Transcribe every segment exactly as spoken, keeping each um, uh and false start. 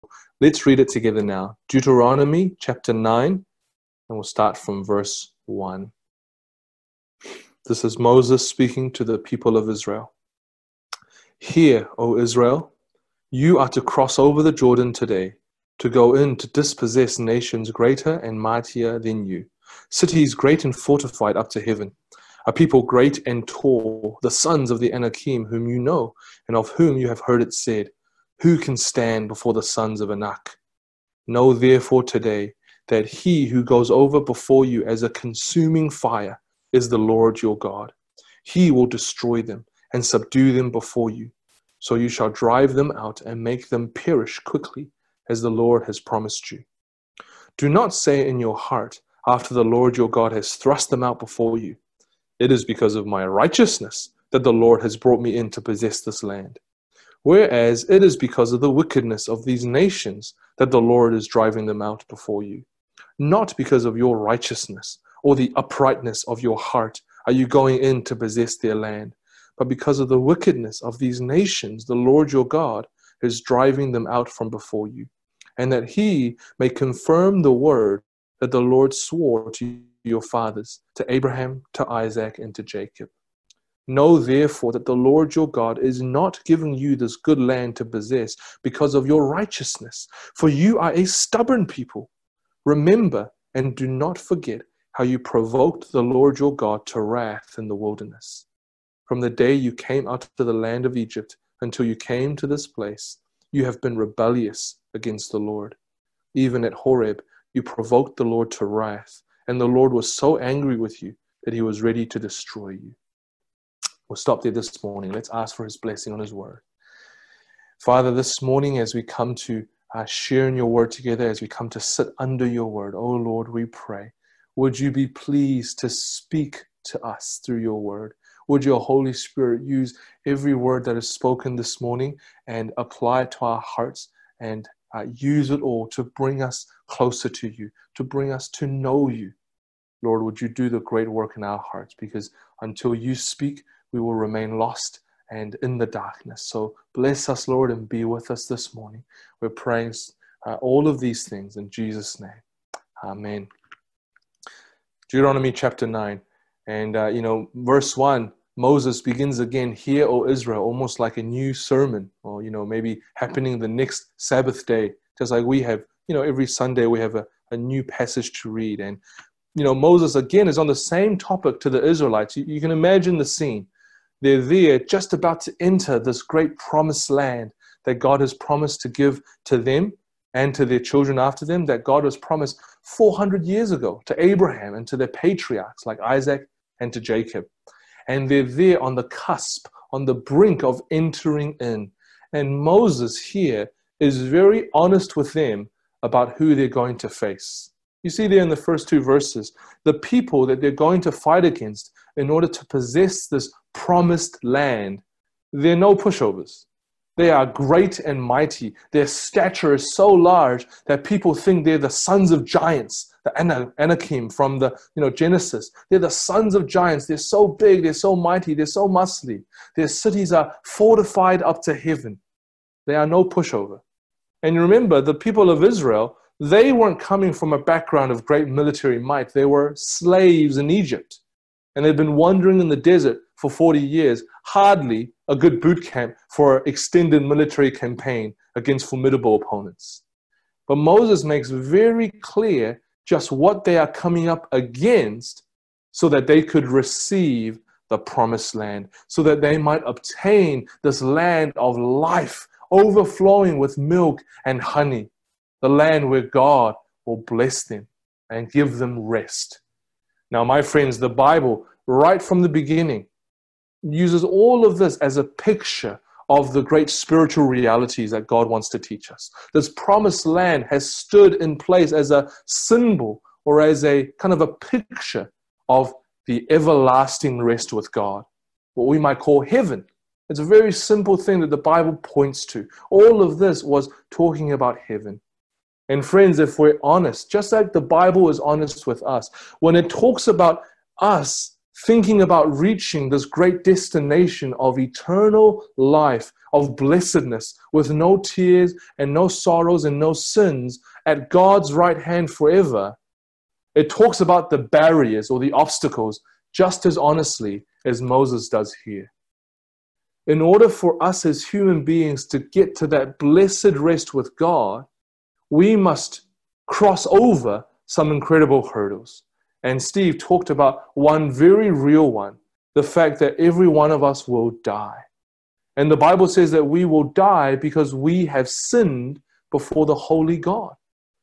let's read it together now. Deuteronomy chapter nine, and we'll start from verse one. This is Moses speaking to the people of Israel. Hear, O Israel, you are to cross over the Jordan today, to go in to dispossess nations greater and mightier than you, cities great and fortified up to heaven, a people great and tall, the sons of the Anakim, whom you know, and of whom you have heard it said, who can stand before the sons of Anak? Know therefore today that he who goes over before you as a consuming fire is the Lord your God. He will destroy them and subdue them before you. So you shall drive them out and make them perish quickly, as the Lord has promised you. Do not say in your heart, after the Lord your God has thrust them out before you, it is because of my righteousness that the Lord has brought me in to possess this land. Whereas it is because of the wickedness of these nations that the Lord is driving them out before you. Not because of your righteousness or the uprightness of your heart are you going in to possess their land, but because of the wickedness of these nations, the Lord your God is driving them out from before you, and that he may confirm the word that the Lord swore to your fathers, to Abraham, to Isaac, and to Jacob. Know therefore that the Lord your God is not giving you this good land to possess because of your righteousness, for you are a stubborn people. Remember and do not forget how you provoked the Lord your God to wrath in the wilderness. From the day you came out of the land of Egypt until you came to this place, you have been rebellious against the Lord. Even at Horeb, you provoked the Lord to wrath, and the Lord was so angry with you that he was ready to destroy you. We'll stop there this morning. Let's ask for his blessing on his word. Father, this morning as we come to uh, share in your word together, as we come to sit under your word, oh Lord, we pray, would you be pleased to speak to us through your word? Would your Holy Spirit use every word that is spoken this morning and apply it to our hearts and uh, use it all to bring us closer to you, to bring us to know you. Lord, would you do the great work in our hearts, because until you speak, we will remain lost and in the darkness. So bless us, Lord, and be with us this morning. We're praying uh, all of these things in Jesus' name. Amen. Deuteronomy chapter nine. And, uh, you know, verse one, Moses begins again, hear, O Israel, almost like a new sermon, or, you know, maybe happening the next Sabbath day, just like we have, you know, every Sunday we have a, a new passage to read. And, you know, Moses again is on the same topic to the Israelites. You, you can imagine the scene. They're there just about to enter this great promised land that God has promised to give to them and to their children after them, that God was promised four hundred years ago to Abraham and to their patriarchs like Isaac and to Jacob. And they're there on the cusp, on the brink of entering in. And Moses here is very honest with them about who they're going to face. You see there in the first two verses, the people that they're going to fight against in order to possess this promised land, they're no pushovers. They are great and mighty. Their stature is so large that people think they're the sons of giants, the Anakim from the you know Genesis. They're the sons of giants. They're so big, they're so mighty, they're so muscly. Their cities are fortified up to heaven. They are no pushover. And remember, the people of Israel, they weren't coming from a background of great military might. They were slaves in Egypt. And they'd been wandering in the desert for forty years. Hardly a good boot camp for an extended military campaign against formidable opponents. But Moses makes very clear just what they are coming up against so that they could receive the promised land, so that they might obtain this land of life, overflowing with milk and honey, the land where God will bless them and give them rest. Now, my friends, the Bible, right from the beginning, uses all of this as a picture of the great spiritual realities that God wants to teach us. This promised land has stood in place as a symbol or as a kind of a picture of the everlasting rest with God, what we might call heaven. It's a very simple thing that the Bible points to. All of this was talking about heaven. And friends, if we're honest, just like the Bible is honest with us, when it talks about us thinking about reaching this great destination of eternal life of blessedness with no tears and no sorrows and no sins at God's right hand forever, it talks about the barriers or the obstacles just as honestly as Moses does here. In order for us as human beings to get to that blessed rest with God, we must cross over some incredible hurdles. And Steve talked about one very real one, the fact that every one of us will die. And the Bible says that we will die because we have sinned before the holy God.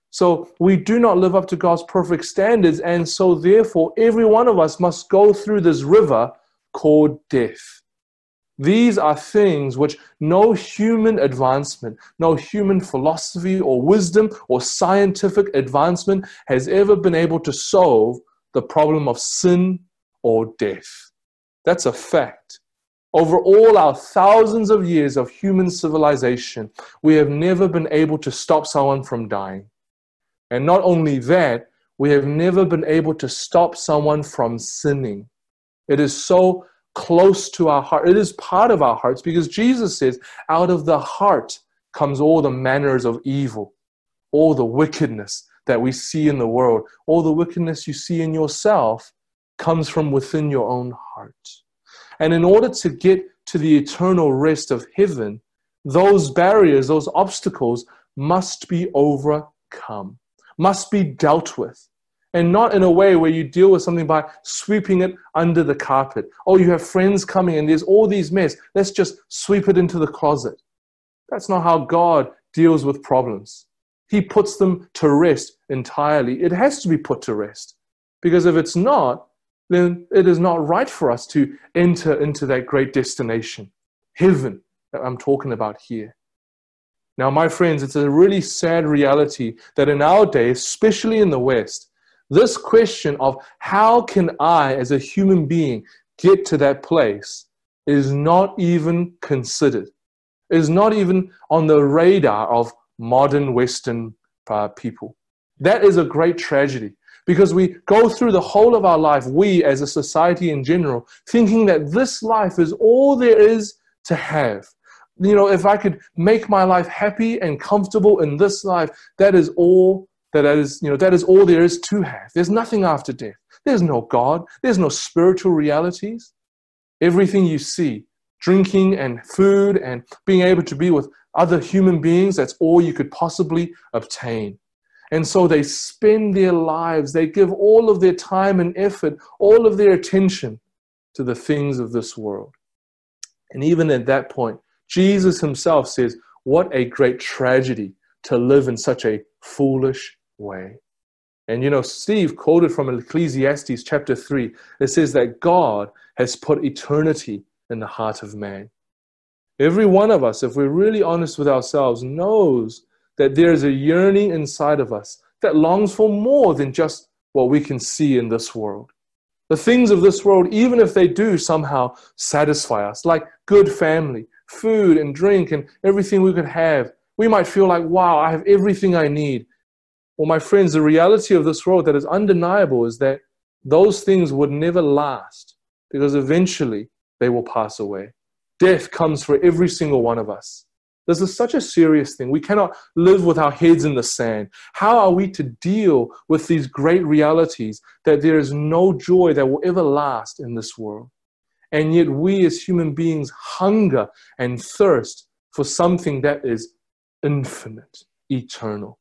So we do not live up to God's perfect standards, and so therefore every one of us must go through this river called death. These are things which no human advancement, no human philosophy or wisdom or scientific advancement has ever been able to solve the problem of sin or death. That's a fact. Over all our thousands of years of human civilization, we have never been able to stop someone from dying. And not only that, we have never been able to stop someone from sinning. It is so close to our heart. It is part of our hearts because Jesus says, out of the heart comes all the manners of evil, all the wickedness that we see in the world, all the wickedness you see in yourself comes from within your own heart. And in order to get to the eternal rest of heaven, those barriers, those obstacles must be overcome, must be dealt with. And not in a way where you deal with something by sweeping it under the carpet. Oh, you have friends coming and there's all these mess. Let's just sweep it into the closet. That's not how God deals with problems. He puts them to rest entirely. It has to be put to rest. Because if it's not, then it is not right for us to enter into that great destination, heaven, that I'm talking about here. Now, my friends, it's a really sad reality that in our day, especially in the West, this question of how can I, as a human being, get to that place is not even considered, is not even on the radar of modern Western uh, people. That is a great tragedy because we go through the whole of our life, we as a society in general, thinking that this life is all there is to have. You know, if I could make my life happy and comfortable in this life, that is all that is, you know, that is all there is to have. There's nothing after death. There's no God. There's no spiritual realities. Everything you see, drinking and food and being able to be with other human beings, that's all you could possibly obtain. And so they spend their lives, they give all of their time and effort, all of their attention to the things of this world. And even at that point, Jesus himself says, what a great tragedy to live in such a foolish way. And you know, Steve quoted from Ecclesiastes chapter three. It says that God has put eternity in the heart of man. Every one of us, if we're really honest with ourselves, knows that there is a yearning inside of us that longs for more than just what we can see in this world. The things of this world, even if they do somehow satisfy us, like good family, food and drink and everything we could have, we might feel like, wow, I have everything I need. Well, my friends, the reality of this world that is undeniable is that those things would never last because eventually they will pass away. Death comes for every single one of us. This is such a serious thing. We cannot live with our heads in the sand. How are we to deal with these great realities that there is no joy that will ever last in this world? And yet we as human beings hunger and thirst for something that is infinite, eternal.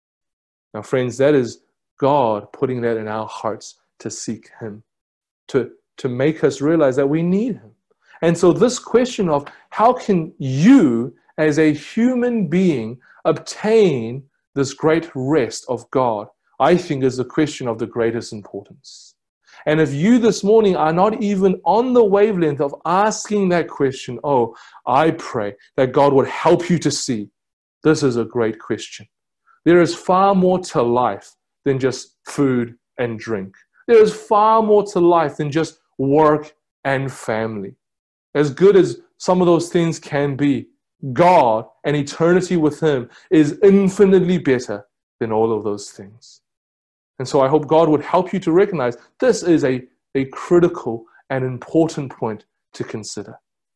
Now, friends, that is God putting that in our hearts to seek him, to, to make us realize that we need him. And so this question of how can you as a human being obtain this great rest of God, I think is a question of the greatest importance. And if you this morning are not even on the wavelength of asking that question, oh, I pray that God would help you to see. This is a great question. There is far more to life than just food and drink. There is far more to life than just work and family. As good as some of those things can be, God and eternity with him is infinitely better than all of those things. And so I hope God would help you to recognize this is a, a critical and important point to consider.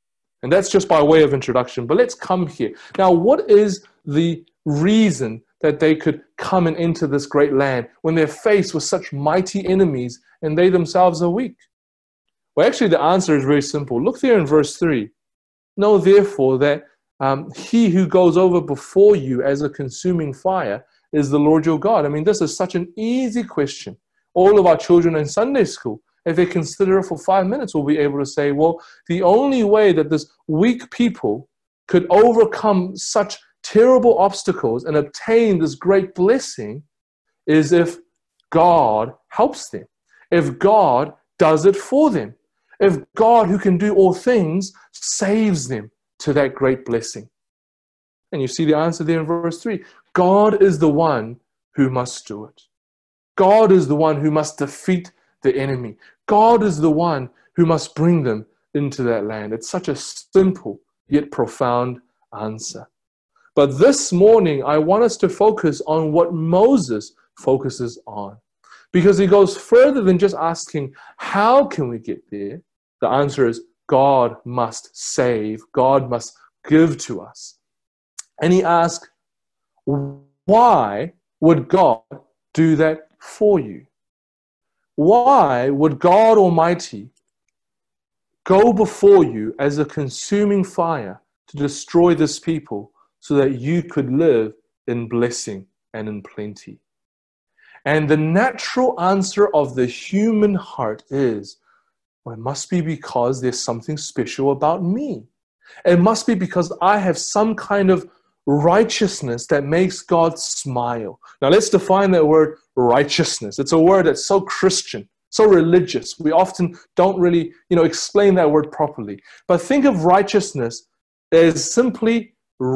And that's just by way of introduction. But let's come here. Now, what is the reason that they could come and enter this great land when they're faced with such mighty enemies and they themselves are weak? Well, actually, the answer is very simple. Look there in verse three. Know therefore that um, he who goes over before you as a consuming fire is the Lord your God. I mean, this is such an easy question. All of our children in Sunday school, if they consider it for five minutes, will be able to say, well, the only way that this weak people could overcome such terrible obstacles and obtain this great blessing is if God helps them, if God does it for them, if God, who can do all things, saves them to that great blessing. And you see the answer there in verse three. God is the one who must do it. God is the one who must defeat the enemy. God is the one who must bring them into that land. It's such a simple yet profound answer. But this morning, I want us to focus on what Moses focuses on. Because he goes further than just asking, how can we get there? The answer is, God must save. God must give to us. And he asks, why would God do that for you? Why would God Almighty go before you as a consuming fire to destroy this people so that you could live in blessing and in plenty? And the natural answer of the human heart is, well, it must be because there's something special about me. It must be because I have some kind of righteousness that makes God smile. Now let's define that word righteousness. It's a word that's so Christian, so religious. We often don't really, you know, explain that word properly. But think of righteousness as simply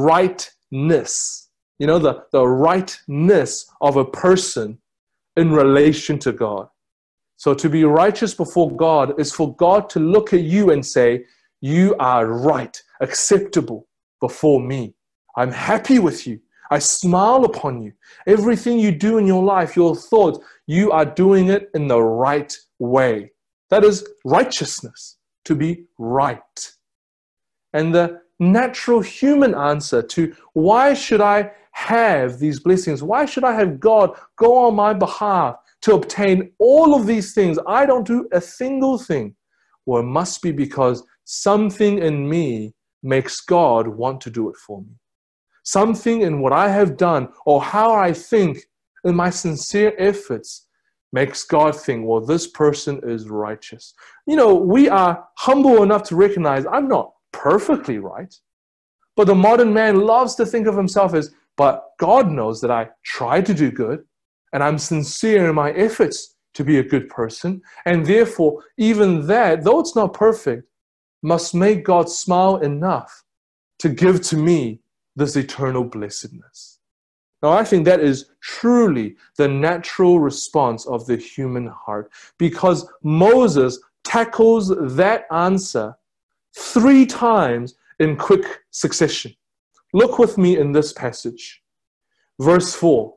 rightness. You know, the, the rightness of a person in relation to God. So to be righteous before God is for God to look at you and say, you are right, acceptable before me. I'm happy with you. I smile upon you. Everything you do in your life, your thoughts, you are doing it in the right way. That is righteousness, to be right. And the natural human answer to why should I have these blessings? Why should I have God go on my behalf to obtain all of these things? I don't do a single thing. Well, it must be because something in me makes God want to do it for me. Something in what I have done or how I think in my sincere efforts makes God think, well, this person is righteous. You know, we are humble enough to recognize I'm not perfectly right. But the modern man loves to think of himself as, but God knows that I try to do good and I'm sincere in my efforts to be a good person. And therefore, even that, though it's not perfect, must make God smile enough to give to me this eternal blessedness. Now, I think that is truly the natural response of the human heart, because Moses tackles that answer three times in quick succession. Look with me in this passage. Verse four.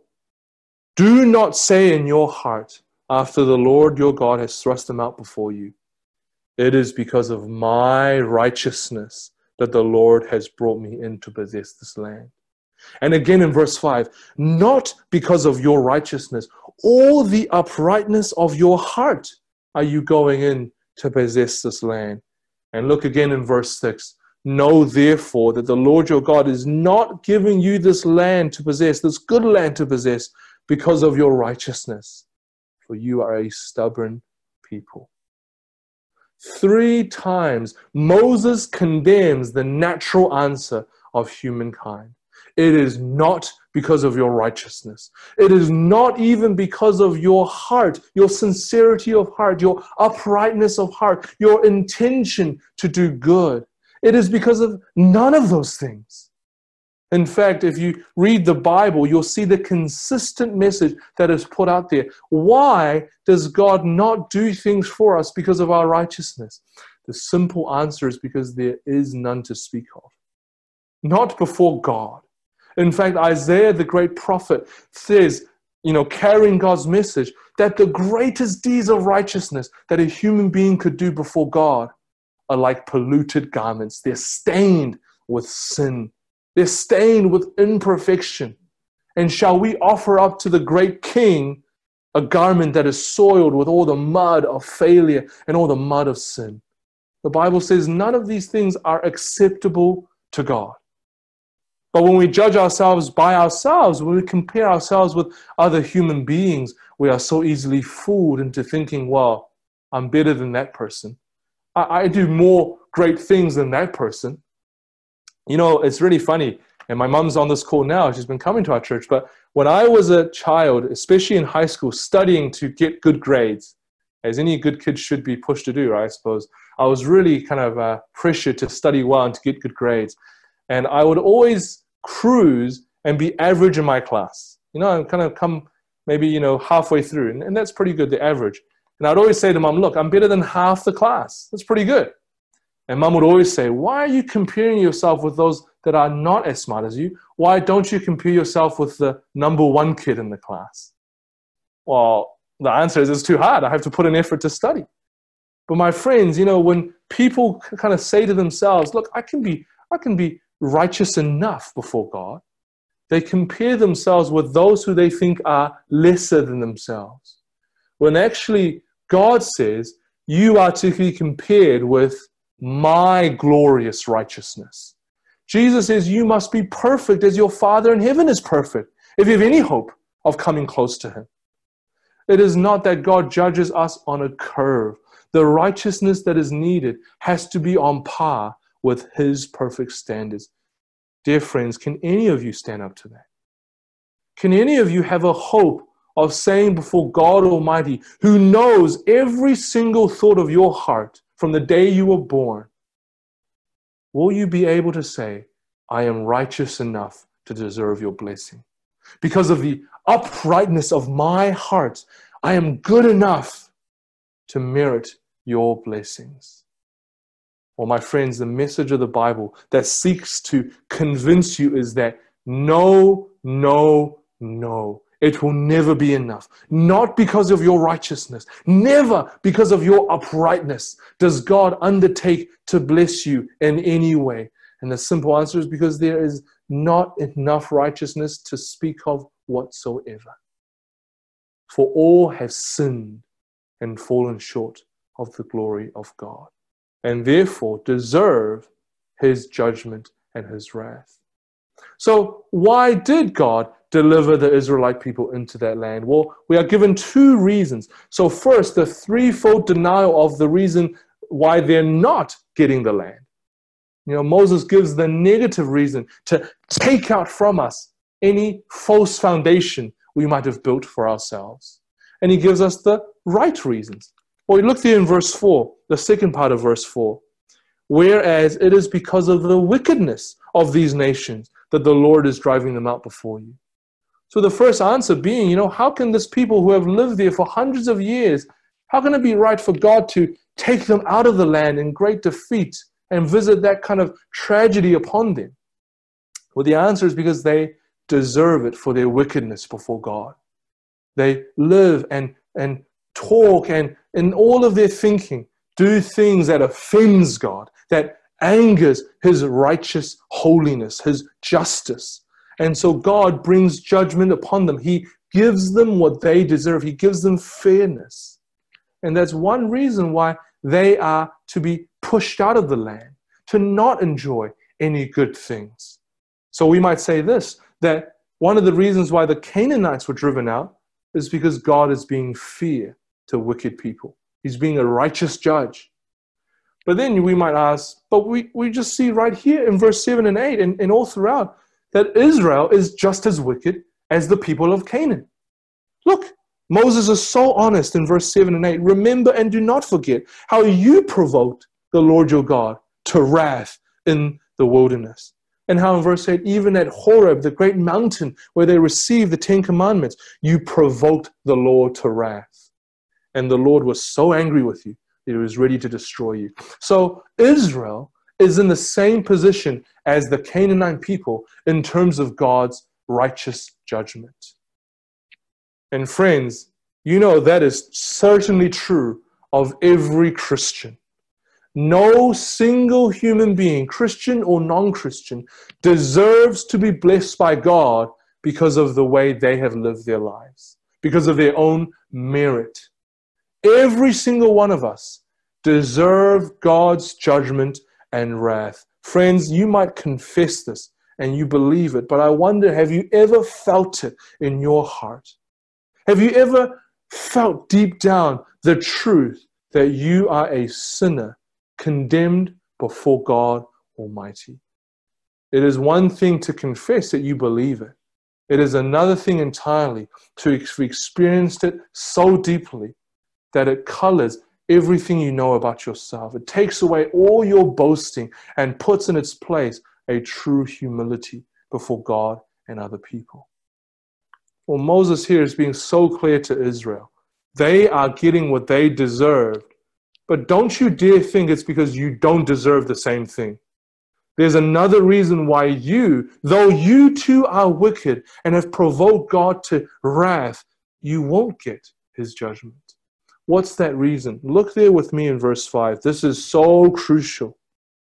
Do not say in your heart, after the Lord your God has thrust them out before you, it is because of my righteousness that the Lord has brought me in to possess this land. And again in verse five, not because of your righteousness or the uprightness of your heart are you going in to possess this land. And look again in verse six, know therefore that the Lord your God is not giving you this land to possess, this good land to possess, because of your righteousness, for you are a stubborn people. Three times, Moses condemns the natural answer of humankind. It is not because of your righteousness. It is not even because of your heart, your sincerity of heart, your uprightness of heart, your intention to do good. It is because of none of those things. In fact, if you read the Bible, you'll see the consistent message that is put out there. Why does God not do things for us because of our righteousness? The simple answer is because there is none to speak of. Not before God. In fact, Isaiah, the great prophet, says, you know, carrying God's message, that the greatest deeds of righteousness that a human being could do before God are like polluted garments. They're stained with sin. They're stained with imperfection. And shall we offer up to the great King a garment that is soiled with all the mud of failure and all the mud of sin? The Bible says none of these things are acceptable to God. But when we judge ourselves by ourselves, when we compare ourselves with other human beings, we are so easily fooled into thinking, well, I'm better than that person. I, I do more great things than that person. You know, it's really funny. And my mom's on this call now. She's been coming to our church. But when I was a child, especially in high school, studying to get good grades, as any good kid should be pushed to do, right, I suppose, I was really kind of uh, pressured to study well and to get good grades. And I would always cruise and be average in my class. You know, and kind of come maybe, you know, halfway through. And, and that's pretty good, the average. And I'd always say to Mom, look, I'm better than half the class. That's pretty good. And Mom would always say, why are you comparing yourself with those that are not as smart as you? Why don't you compare yourself with the number one kid in the class? Well, the answer is it's too hard. I have to put an effort to study. But my friends, you know, when people kind of say to themselves, look, I can be, I can be righteous enough before God, they compare themselves with those who they think are lesser than themselves. When actually God says, you are to be compared with my glorious righteousness. Jesus says, you must be perfect as your Father in heaven is perfect, if you have any hope of coming close to him. It is not that God judges us on a curve. The righteousness that is needed has to be on par with his perfect standards. Dear friends, can any of you stand up to that? Can any of you have a hope of saying before God Almighty, who knows every single thought of your heart from the day you were born, will you be able to say, I am righteous enough to deserve your blessing? Because of the uprightness of my heart, I am good enough to merit your blessings. Well, my friends, the message of the Bible that seeks to convince you is that no, no, no. It will never be enough. Not because of your righteousness. Never because of your uprightness does God undertake to bless you in any way. And the simple answer is because there is not enough righteousness to speak of whatsoever. For all have sinned and fallen short of the glory of God, and therefore deserve his judgment and his wrath. So why did God deliver the Israelite people into that land? Well, we are given two reasons. So first, the threefold denial of the reason why they're not getting the land. You know, Moses gives the negative reason to take out from us any false foundation we might have built for ourselves. And he gives us the right reasons. Well, look there in verse four, the second part of verse four. Whereas it is because of the wickedness of these nations that the Lord is driving them out before you. So the first answer being, you know, how can this people who have lived there for hundreds of years, how can it be right for God to take them out of the land in great defeat and visit that kind of tragedy upon them? Well, the answer is because they deserve it for their wickedness before God. They live and, and talk and in all of their thinking, do things that offends God, that angers his righteous holiness, his justice. And so God brings judgment upon them. He gives them what they deserve. He gives them fairness. And that's one reason why they are to be pushed out of the land, to not enjoy any good things. So we might say this, that one of the reasons why the Canaanites were driven out is because God is being fair to wicked people. He's being a righteous judge. But then we might ask, but we, we just see right here in verse seven and eight and, and all throughout that Israel is just as wicked as the people of Canaan. Look, Moses is so honest in verse seven and eight. Remember and do not forget how you provoked the Lord your God to wrath in the wilderness. And how in verse eight, even at Horeb, the great mountain where they received the Ten Commandments, you provoked the Lord to wrath. And the Lord was so angry with you that he was ready to destroy you. So Israel is in the same position as the Canaanite people in terms of God's righteous judgment. And friends, you know that is certainly true of every Christian. No single human being, Christian or non-Christian, deserves to be blessed by God because of the way they have lived their lives, because of their own merit. Every single one of us deserve God's judgment and wrath. Friends, you might confess this and you believe it, but I wonder, have you ever felt it in your heart? Have you ever felt deep down the truth that you are a sinner condemned before God Almighty? It is one thing to confess that you believe it. It is another thing entirely to have experienced it so deeply that it colors everything you know about yourself. It takes away all your boasting and puts in its place a true humility before God and other people. Well, Moses here is being so clear to Israel. They are getting what they deserved. But don't you dare think it's because you don't deserve the same thing. There's another reason why you, though you too are wicked and have provoked God to wrath, you won't get his judgment. What's that reason? Look there with me in verse five. This is so crucial.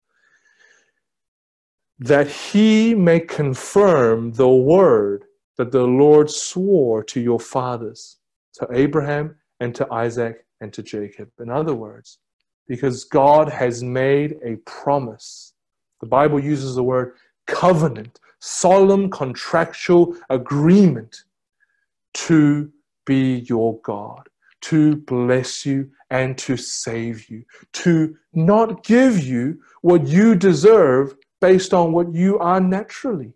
That he may confirm the word that the Lord swore to your fathers, to Abraham and to Isaac and to Jacob. In other words, because God has made a promise. The Bible uses the word covenant, solemn contractual agreement to be your God, to bless you and to save you, to not give you what you deserve based on what you are naturally.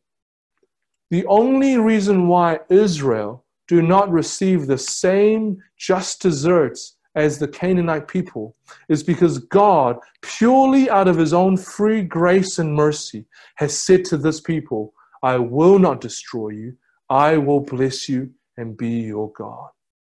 The only reason why Israel do not receive the same just deserts as the Canaanite people is because God, purely out of his own free grace and mercy, has said to this people, I will not destroy you, I will bless you and be your God.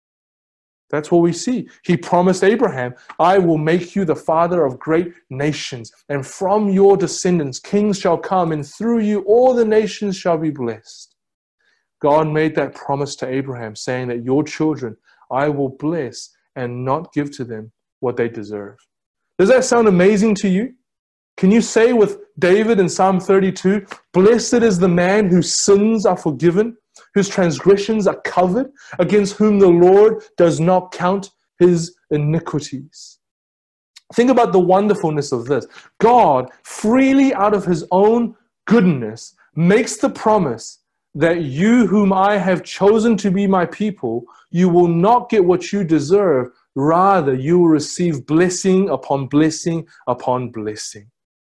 That's what we see. He promised Abraham, I will make you the father of great nations, and from your descendants kings shall come, and through you all the nations shall be blessed. God made that promise to Abraham, saying that your children I will bless and not give to them what they deserve. Does that sound amazing to you? Can you say with David in Psalm thirty-two, blessed is the man whose sins are forgiven, whose transgressions are covered, against whom the Lord does not count his iniquities. Think about the wonderfulness of this. God, freely out of his own goodness, makes the promise that you whom I have chosen to be my people, you will not get what you deserve. Rather, you will receive blessing upon blessing upon blessing.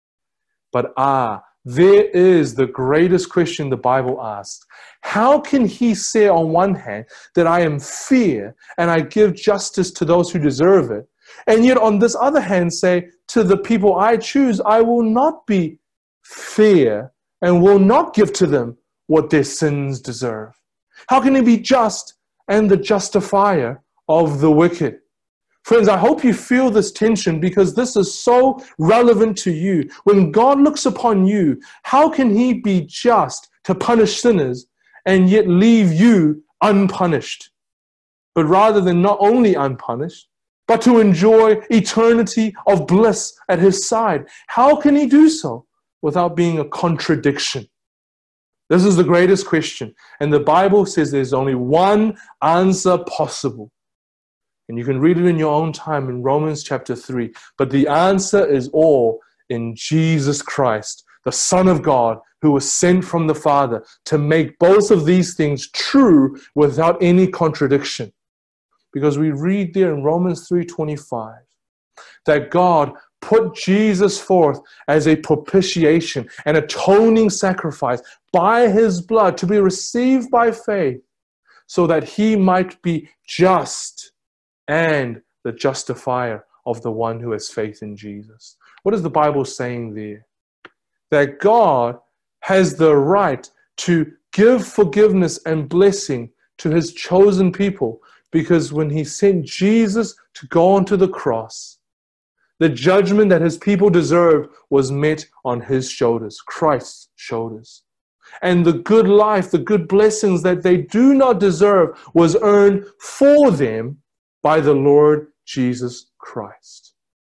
But ah, there is the greatest question the Bible asks. How can he say on one hand that I am fair and I give justice to those who deserve it, and yet on this other hand say to the people I choose, I will not be fair and will not give to them what their sins deserve? How can he be just and the justifier of the wicked? Friends, I hope you feel this tension because this is so relevant to you. When God looks upon you, how can he be just to punish sinners and yet leave you unpunished? But rather than not only unpunished, but to enjoy eternity of bliss at his side. How can he do so without being a contradiction? This is the greatest question. And the Bible says there's only one answer possible. And you can read it in your own time in Romans chapter three. But the answer is all in Jesus Christ, the Son of God, who was sent from the Father to make both of these things true without any contradiction. Because we read there in Romans three twenty-five that God put Jesus forth as a propitiation, an atoning sacrifice by his blood to be received by faith so that he might be just and the justifier of the one who has faith in Jesus. What is the Bible saying there? That God has the right to give forgiveness and blessing to his chosen people because when he sent Jesus to go onto the cross, the judgment that his people deserved was met on his shoulders, Christ's shoulders. And the good life, the good blessings that they do not deserve was earned for them by the Lord Jesus Christ.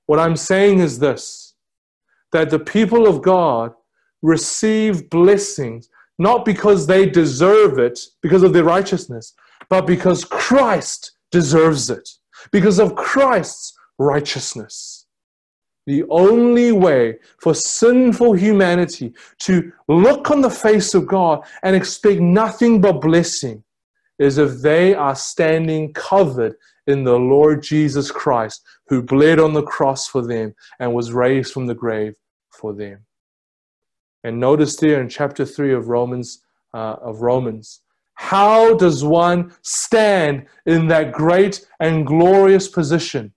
What I'm saying is this, that the people of God receive blessings not because they deserve it, because of their righteousness, but because Christ deserves it, because of Christ's righteousness. The only way for sinful humanity to look on the face of God and expect nothing but blessing is if they are standing covered in the Lord Jesus Christ, who bled on the cross for them and was raised from the grave for them. And notice there in chapter three of Romans, uh, of Romans, how does one stand in that great and glorious position?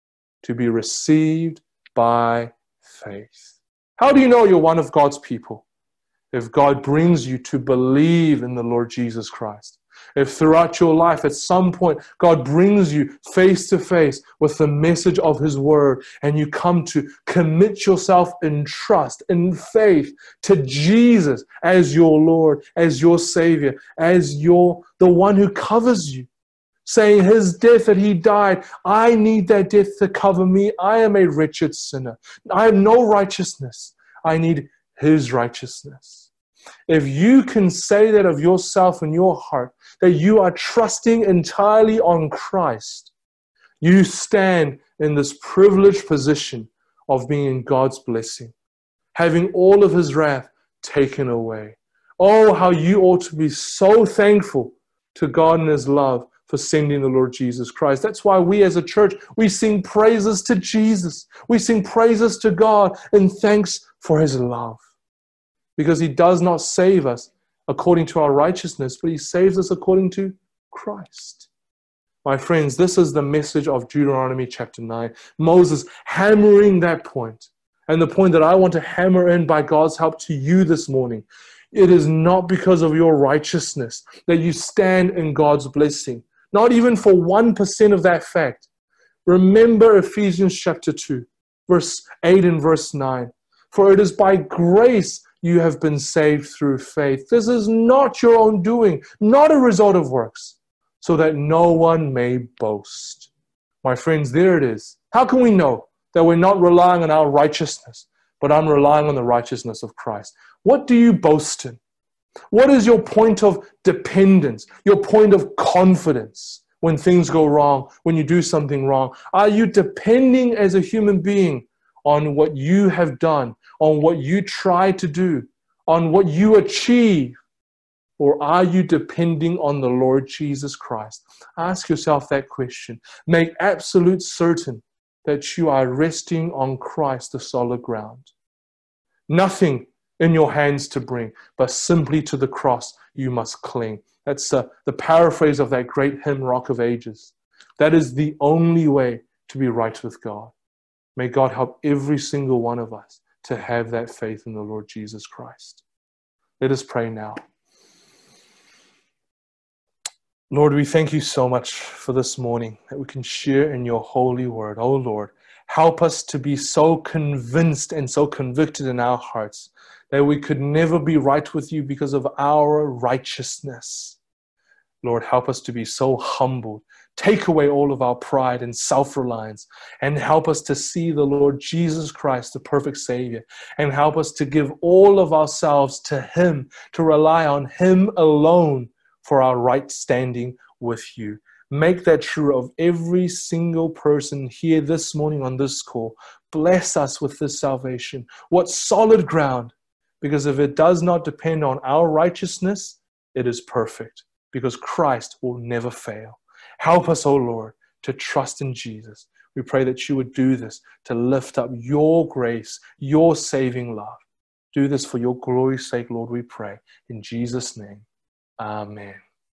To be received by faith. How do you know you're one of God's people? If God brings you to believe in the Lord Jesus Christ. If throughout your life at some point God brings you face to face with the message of His Word and you come to commit yourself in trust, in faith to Jesus as your Lord, as your Savior, as your the one who covers you. Saying His death that He died, I need that death to cover me. I am a wretched sinner. I have no righteousness. I need His righteousness. If you can say that of yourself in your heart, that you are trusting entirely on Christ, you stand in this privileged position of being in God's blessing, having all of His wrath taken away. Oh, how you ought to be so thankful to God and His love for sending the Lord Jesus Christ. That's why we as a church, we sing praises to Jesus. We sing praises to God in thanks for His love. Because He does not save us according to our righteousness, but He saves us according to Christ. My friends, this is the message of Deuteronomy chapter nine. Moses hammering that point. And the point that I want to hammer in by God's help to you this morning. It is not because of your righteousness that you stand in God's blessing. Not even for one percent of that fact. Remember Ephesians chapter two, verse eight and verse nine. For it is by grace you have been saved through faith. This is not your own doing, not a result of works, so that no one may boast. My friends, there it is. How can we know that we're not relying on our righteousness, but I'm relying on the righteousness of Christ? What do you boast in? What is your point of dependence, your point of confidence when things go wrong, when you do something wrong? Are you depending as a human being on what you have done, on what you try to do, on what you achieve? Or are you depending on the Lord Jesus Christ? Ask yourself that question. Make absolute certain that you are resting on Christ, the solid ground. Nothing in your hands to bring, but simply to the cross you must cling. That's uh, the paraphrase of that great hymn, Rock of Ages. That is the only way to be right with God. May God help every single one of us to have that faith in the Lord Jesus Christ. Let us pray now. Lord, we thank you so much for this morning that we can share in your holy word. Oh Lord, help us to be so convinced and so convicted in our hearts that we could never be right with you because of our righteousness. Lord, help us to be so humbled. Take away all of our pride and self-reliance and help us to see the Lord Jesus Christ, the perfect Savior, and help us to give all of ourselves to Him, to rely on Him alone for our right standing with you. Make that true of every single person here this morning on this call. Bless us with this salvation. What solid ground, because if it does not depend on our righteousness, it is perfect, because Christ will never fail. Help us, O Lord, to trust in Jesus. We pray that you would do this to lift up your grace, your saving love. Do this for your glory's sake, Lord, we pray. In Jesus' name, amen.